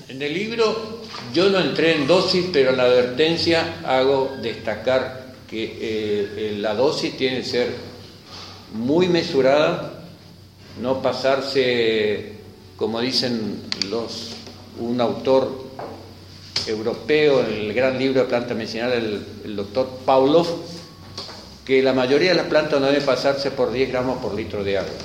En el libro yo no entré en dosis, pero en la advertencia hago destacar que la dosis tiene que ser muy mesurada, no pasarse, como dicen un autor europeo en el gran libro de planta medicinal, el doctor Pavlov, que la mayoría de las plantas no deben pasarse por 10 gramos por litro de agua.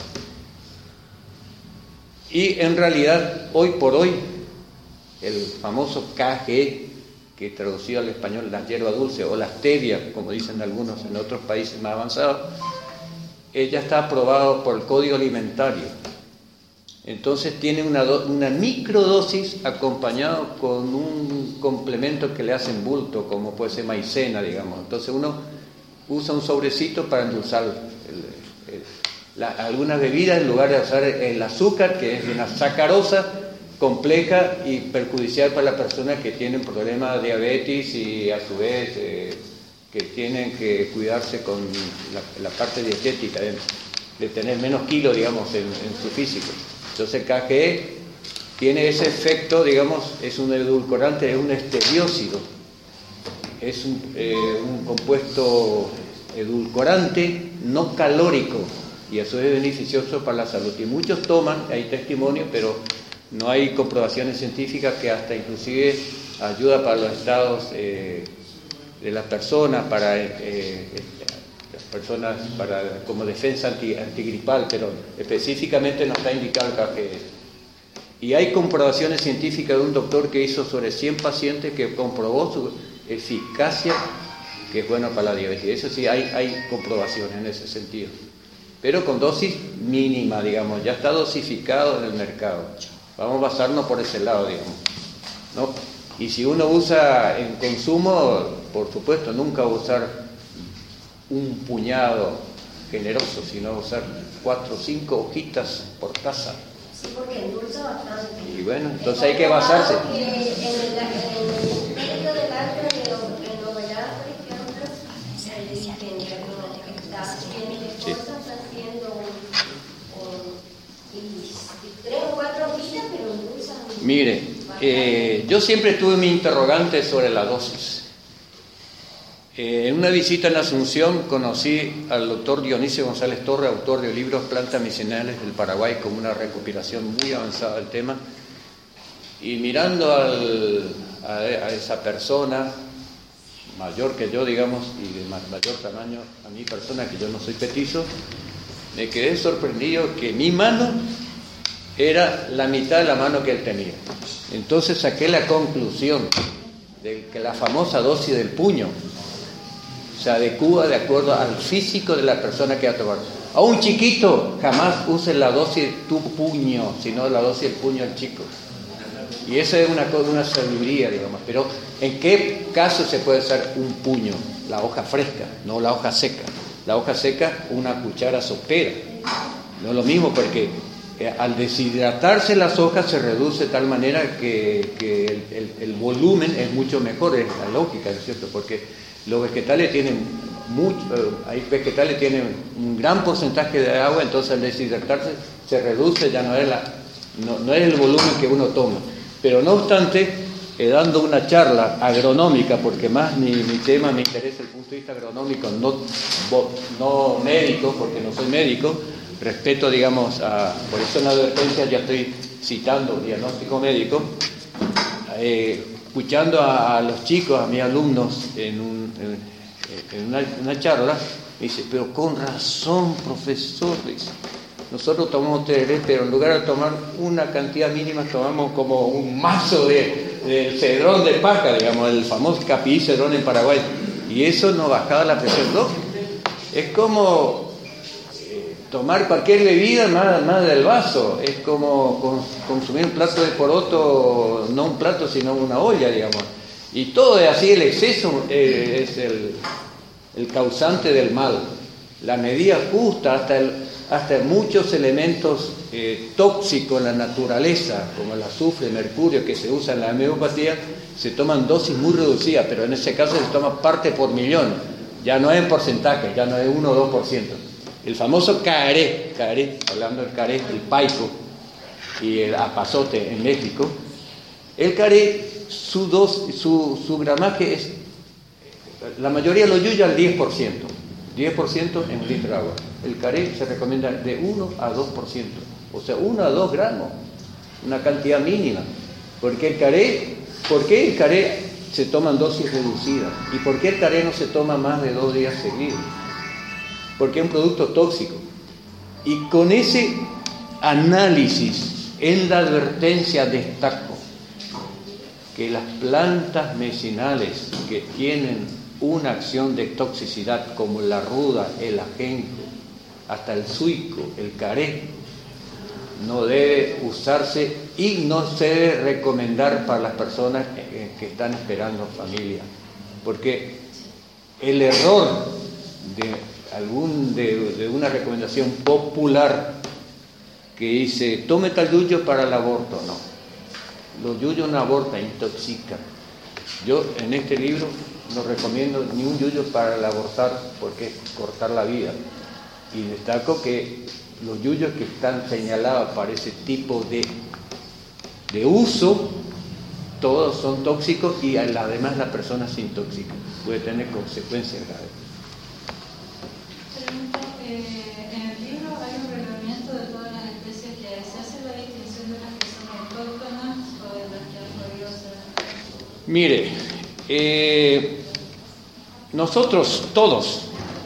Y en realidad, hoy por hoy, el famoso KG, que traducido al español la hierba dulce o la stevia, como dicen algunos en otros países más avanzados, ya está aprobado por el Código Alimentario. Entonces tiene una microdosis acompañado con un complemento que le hacen bulto, como puede ser maicena, digamos. Entonces uno usa un sobrecito para endulzar algunas bebidas en lugar de usar el azúcar, que es una sacarosa compleja y perjudicial para la persona que tienen problemas de diabetes y a su vez que tienen que cuidarse con la parte dietética, de tener menos kilos, digamos, en su físico. Entonces el KGE tiene ese efecto, digamos, es un edulcorante, es un estereócido, es un compuesto edulcorante no calórico y eso es beneficioso para la salud. Y muchos toman, hay testimonios, pero no hay comprobaciones científicas que hasta inclusive ayuda para los estados de las personas, para las personas como defensa antigripal, pero específicamente no está indicado el KGE. Y hay comprobaciones científicas de un doctor que hizo sobre 100 pacientes que comprobó su eficacia, que es bueno para la diabetes. Eso sí, hay comprobaciones en ese sentido. Pero con dosis mínima, digamos, ya está dosificado en el mercado. Vamos a basarnos por ese lado, digamos, ¿no? Y si uno usa en consumo, por supuesto, nunca usar un puñado generoso, sino usar 4 o 5 hojitas por taza. Sí, porque endulza bastante. Y bueno, entonces hay que basarse. En el medio del arte de novedad Sí. Mire, yo siempre tuve mi interrogante sobre la dosis. En una visita en Asunción conocí al doctor Dionisio González Torre, autor de libros Plantas Medicinales del Paraguay, con una recopilación muy avanzada del tema. Y mirando a esa persona, mayor que yo, digamos, y de mayor tamaño a mi persona, que yo no soy petizo, me quedé sorprendido que mi mano era la mitad de la mano que él tenía. Entonces saqué la conclusión de que la famosa dosis del puño se adecúa de acuerdo al físico de la persona que va a tomar. A un chiquito jamás use la dosis de tu puño, sino la dosis del puño al chico. Y eso es una sabiduría, digamos. Pero ¿en qué caso se puede usar un puño? La hoja fresca, no la hoja seca. La hoja seca, una cuchara sopera. No es lo mismo porque al deshidratarse las hojas se reduce de tal manera que el volumen es mucho mejor, es la lógica, ¿no es cierto? Porque los vegetales hay vegetales que tienen un gran porcentaje de agua, entonces al deshidratarse se reduce, ya no es el volumen que uno toma. Pero no obstante, dando una charla agronómica, porque más mi tema me interesa el punto de vista agronómico, no médico, porque no soy médico, respeto, digamos, por eso en la advertencia ya estoy citando diagnóstico médico, escuchando a los chicos, a mis alumnos en una charla, me dice, pero con razón, profesor, dice, nosotros tomamos tereré, pero en lugar de tomar una cantidad mínima, tomamos como un mazo de cedrón de paja, digamos, el famoso capí cedrón en Paraguay, y eso nos bajaba la presión, ¿no? Es como tomar cualquier bebida más del vaso, es como consumir un plato de poroto, no un plato sino una olla, digamos, y todo es así, el exceso es el causante del mal. La medida justa, hasta muchos elementos tóxicos en la naturaleza, como el azufre, el mercurio, que se usa en la homeopatía, se toman dosis muy reducidas, pero en ese caso se toma parte por millón, ya no es en porcentaje, ya no es 1 o 2%. El famoso caré, hablando del caré, el paico y el apazote en México, El caré, su gramaje es, la mayoría lo yuya al 10% en un litro de agua. El caré se recomienda de 1 a 2%, o sea, 1 a 2 gramos, una cantidad mínima. ¿Por qué el caré se toma en dosis reducidas? ¿Y por qué el caré no se toma más de 2 días seguidos? Porque es un producto tóxico. Y con ese análisis en la advertencia destaco que las plantas medicinales que tienen una acción de toxicidad como la ruda, el ajenjo, hasta el suico, el caré, no debe usarse y no se debe recomendar para las personas que están esperando familia, porque el error de una recomendación popular que dice tome tal yuyo para el aborto, no, los yuyos no abortan, intoxican. Yo en este libro no recomiendo ni un yuyo para el abortar, porque es cortar la vida, y destaco que los yuyos que están señalados para ese tipo de uso, todos son tóxicos y además la persona se intoxica, puede tener consecuencias graves. Pregunta, en el libro hay un reglamento de todas las especies que hay. ¿Se hace la distinción de las que son autóctonas o de las que han podido ser? Mire, nosotros todos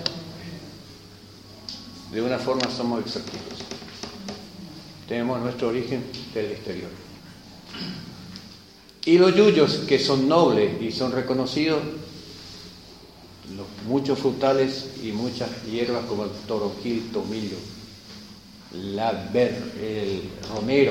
de una forma somos exóticos. Tenemos nuestro origen del exterior. Y los yuyos que son nobles y son reconocidos, muchos frutales y muchas hierbas como el toronjil, tomillo, el romero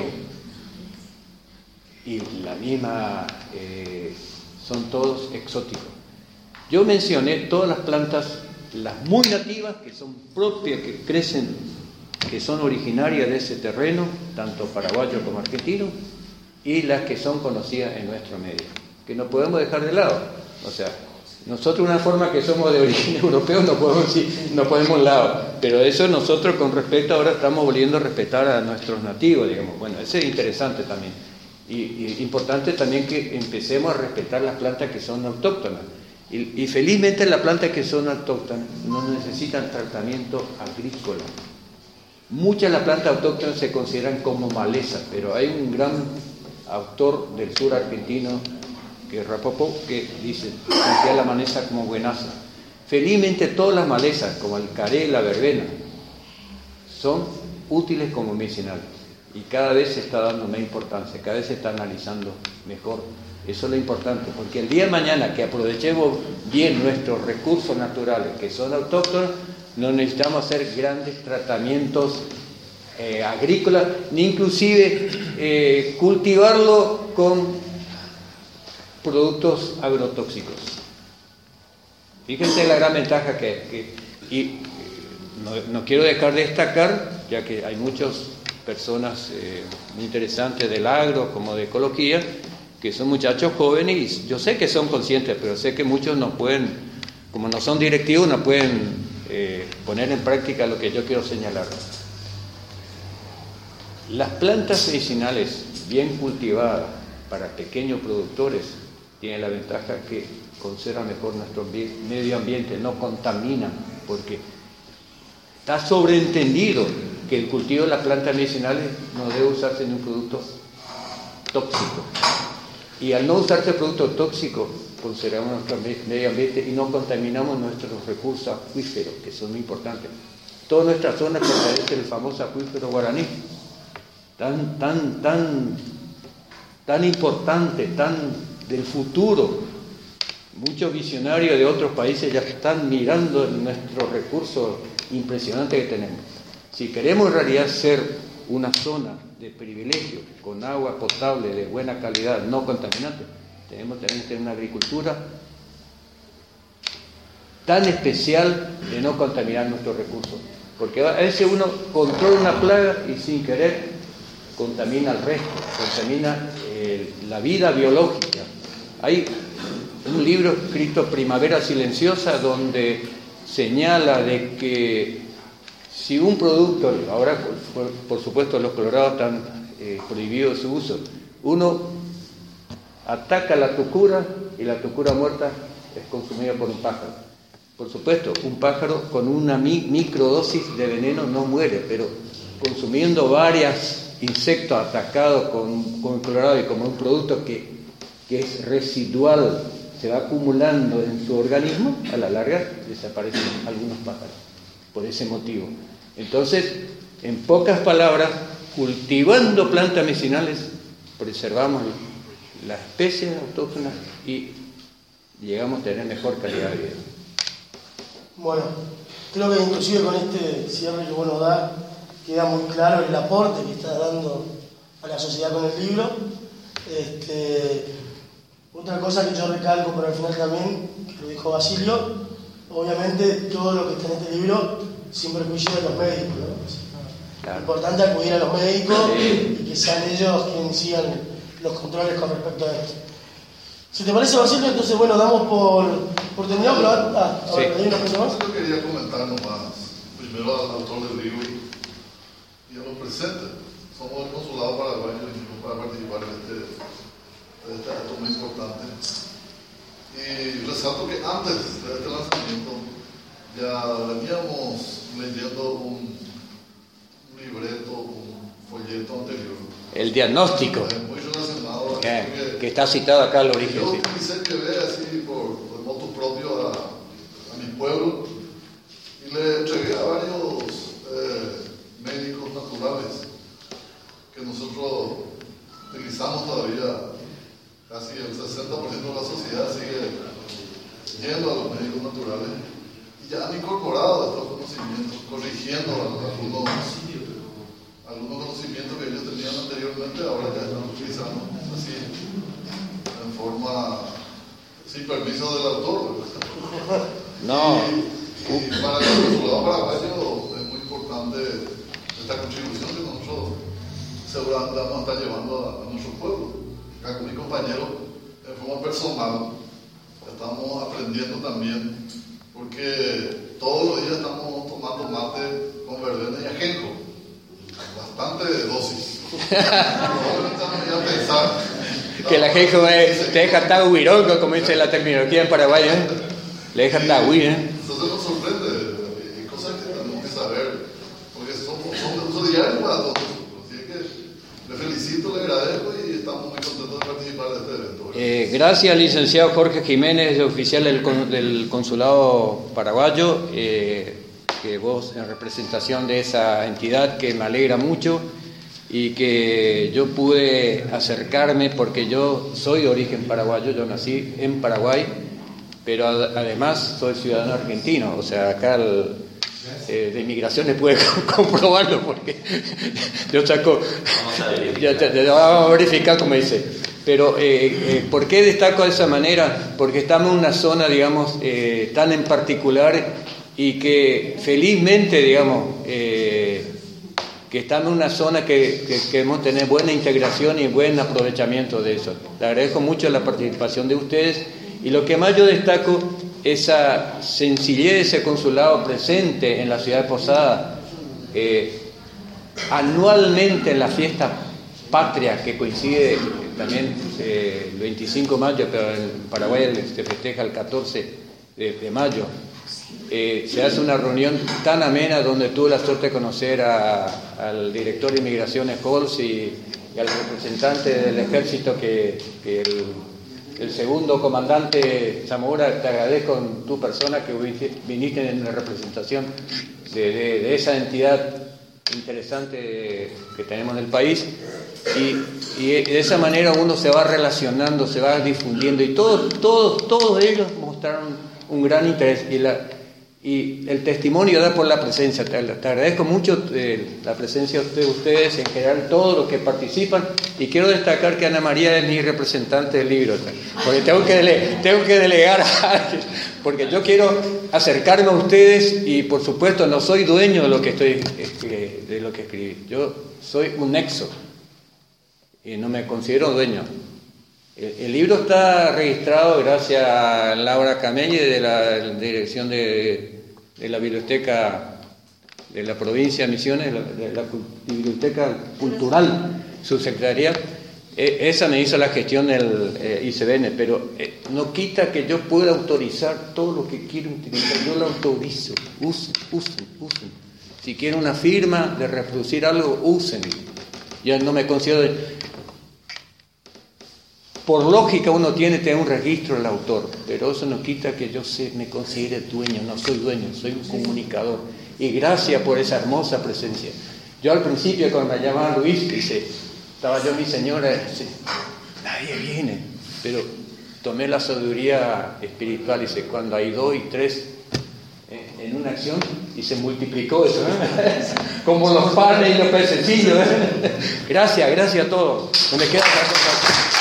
y la misma, son todos exóticos. Yo mencioné todas las plantas, las muy nativas, que son propias, que crecen, que son originarias de ese terreno, tanto paraguayo como argentino, y las que son conocidas en nuestro medio, que no podemos dejar de lado. O sea, nosotros una forma que somos de origen europeo no podemos lado, pero eso nosotros con respeto ahora estamos volviendo a respetar a nuestros nativos, digamos. Bueno, eso es interesante también. Y importante también que empecemos a respetar las plantas que son autóctonas. Y felizmente las plantas que son autóctonas no necesitan tratamiento agrícola. Muchas de las plantas autóctonas se consideran como malezas, pero hay un gran autor del sur argentino, que es Rapopó, que dice, considera la maleza como buenaza. Felizmente todas las malezas, como el caré, la verbena, son útiles como medicinales. Y cada vez se está dando más importancia, cada vez se está analizando mejor. Eso es lo importante, porque el día de mañana que aprovechemos bien nuestros recursos naturales, que son autóctonos, no necesitamos hacer grandes tratamientos agrícolas, ni inclusive cultivarlo con productos agrotóxicos. Fíjense la gran ventaja y no quiero dejar de destacar, ya que hay muchas personas muy interesantes del agro como de ecología, que son muchachos jóvenes y yo sé que son conscientes, pero sé que muchos no pueden, como no son directivos, no pueden poner en práctica lo que yo quiero señalar. Las plantas medicinales bien cultivadas para pequeños productores tienen la ventaja que conservan mejor nuestro medio ambiente, no contaminan, porque está sobreentendido que el cultivo de las plantas medicinales no debe usarse en un producto tóxico. Y al no usarse producto tóxico, conservamos nuestro medio ambiente y no contaminamos nuestros recursos acuíferos, que son muy importantes. Toda nuestra zona pertenece al famoso acuífero guaraní, tan importante, tan del futuro. Muchos visionarios de otros países ya están mirando nuestros recursos impresionantes que tenemos. Si queremos en realidad ser una zona de privilegio, con agua potable de buena calidad, no contaminante, tenemos que tener una agricultura tan especial de no contaminar nuestros recursos, porque a veces uno controla una plaga y sin querer contamina el resto, contamina la vida biológica. Hay un libro escrito Primavera Silenciosa donde señala de que si un producto, ahora por supuesto los colorados están prohibidos su uso, uno ataca la tucura y la tucura muerta es consumida por un pájaro. Por supuesto, un pájaro con una microdosis de veneno no muere, pero consumiendo varios insectos atacados con clorado y como un producto que es residual, se va acumulando en su organismo, a la larga desaparecen algunos pájaros, por ese motivo. Entonces, en pocas palabras, cultivando plantas medicinales, preservamos las especies autóctonas y llegamos a tener mejor calidad de vida. Bueno, creo que inclusive con este cierre que vos nos das, queda muy claro el aporte que estás dando a la sociedad con el libro. Otra cosa que yo recalco por al final también, que lo dijo Basilio, obviamente todo lo que está en este libro sin perjuicio de los médicos, ¿no? Claro. Importante acudir a los médicos y que sean ellos quienes sigan los controles con respecto a esto. Si te parece, Basilio, entonces bueno, damos por terminado. Sí. ¿Hay una cosa más? Yo quería comentar nomás, primero al autor del libro y a los presentes. Somos del Consulado Paraguayo y vinimos para participar en este acto muy importante. Y resalto que antes de este lanzamiento ya veníamos leyendo un libreto, un folleto anterior. El diagnóstico. Muy relacionado que está citado acá al origen. Yo Sí. quise que vea así por motu propio a mi pueblo y le entregué a varios médicos naturales que nosotros utilizamos todavía. Casi el 60% de la sociedad sigue yendo a los médicos naturales y ya han incorporado estos conocimientos, corrigiendo algunos conocimientos que ellos tenían anteriormente, ahora ya están utilizando así, en forma sin permiso del autor. No. Y para el Consulado Paraguayo es muy importante esta contribución que nosotros seguramente vamos a estar llevando a nuestro pueblo. Acá con mi compañero, de forma personal, estamos aprendiendo también, porque todos los días estamos tomando mate con verbena y ajenjo, bastante dosis. No voy a pensar. Que el ajenjo te deja tahuirongo, como dice la terminología en Paraguay, le deja tahuí, Entonces nos sorprende, hay cosas que tenemos que saber, porque son de uso diario para todos. Así que le felicito, le agradezco y estamos muy contentos de participar de este evento. Gracias, licenciado Jorge Jiménez, oficial del Consulado Paraguayo, que vos en representación de esa entidad que me alegra mucho y que yo pude acercarme porque yo soy de origen paraguayo, yo nací en Paraguay, pero además soy ciudadano argentino, o sea, acá de inmigraciones puede comprobarlo porque yo saco, vamos a verificar como dice. Pero ¿por qué destaco de esa manera? Porque estamos en una zona, digamos, tan en particular y que felizmente, digamos, que estamos en una zona que queremos tener buena integración y buen aprovechamiento de eso. Le agradezco mucho la participación de ustedes y lo que más yo destaco esa sencillez de ese consulado presente en la ciudad de Posada, anualmente en la fiesta patria que coincide también el 25 de mayo, pero en Paraguay se festeja el 14 de mayo. Se hace una reunión tan amena donde tuve la suerte de conocer al director de Inmigraciones Holz y al representante del ejército que el segundo comandante Zamora. Te agradezco en tu persona que viniste en representación de esa entidad interesante que tenemos en el país y de esa manera uno se va relacionando, se va difundiendo y todos ellos mostraron un gran interés y el testimonio da por la presencia. Te agradezco mucho la presencia de ustedes, en general todos los que participan, y quiero destacar que Ana María es mi representante del libro, porque tengo que delegar a alguien, porque yo quiero acercarme a ustedes y por supuesto no soy dueño de lo que escribí, yo soy un nexo y no me considero dueño. El libro está registrado gracias a Laura Camelli de la dirección de la biblioteca de la provincia de Misiones, de la biblioteca cultural, subsecretaría. Esa me hizo la gestión del ICBN, pero no quita que yo pueda autorizar todo lo que quiero utilizar. Yo lo autorizo. Usen. Si quieren una firma de reproducir algo, usen. Yo no me considero... Por lógica uno tiene que tener un registro del autor, pero eso no quita que yo me considere dueño. No soy dueño, soy un comunicador. Y gracias por esa hermosa presencia. Yo al principio, cuando me llamaban Luis, estaba yo mi señora, nadie viene, pero tomé la sabiduría espiritual, cuando hay 2 y 3 en una acción, y se multiplicó eso, como los panes y los pececillos. Gracias a todos. No me queda otra cosa.